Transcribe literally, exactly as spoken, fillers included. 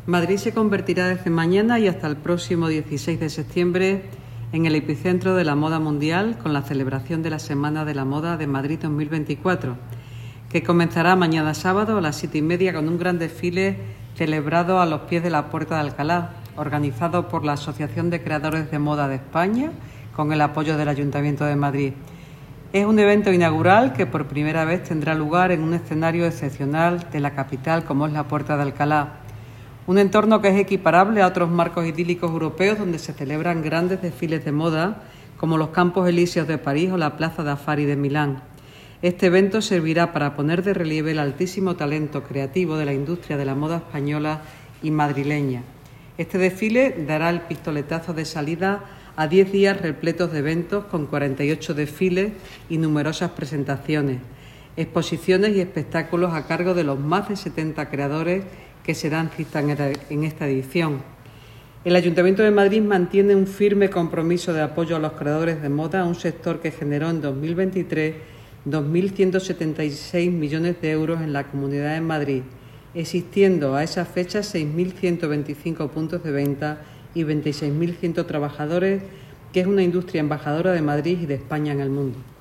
Madrid se convertirá desde mañana y hasta el próximo dieciséis de septiembre en el epicentro de la moda mundial con la celebración de la Semana de la Moda de Madrid dos mil veinticuatro, que comenzará mañana sábado a las siete y media con un gran desfile celebrado a los pies de la Puerta de Alcalá, organizado por la Asociación de Creadores de Moda de España con el apoyo del Ayuntamiento de Madrid. Es un evento inaugural que por primera vez tendrá lugar en un escenario excepcional de la capital como es la Puerta de Alcalá. Un entorno que es equiparable a otros marcos idílicos europeos donde se celebran grandes desfiles de moda como los Campos Elíseos de París o la Plaza de Affari de Milán. Este evento servirá para poner de relieve el altísimo talento creativo de la industria de la moda española y madrileña. Este desfile dará el pistoletazo de salida a diez días repletos de eventos con cuarenta y ocho desfiles y numerosas presentaciones, exposiciones y espectáculos a cargo de los más de setenta creadores que se dan cita en esta edición. El Ayuntamiento de Madrid mantiene un firme compromiso de apoyo a los creadores de moda, un sector que generó en dos mil veintitrés dos mil ciento setenta y seis millones de euros en la Comunidad de Madrid, existiendo a esa fecha seis mil ciento veinticinco puntos de venta y veintiséis mil cien trabajadores, que es una industria embajadora de Madrid y de España en el mundo.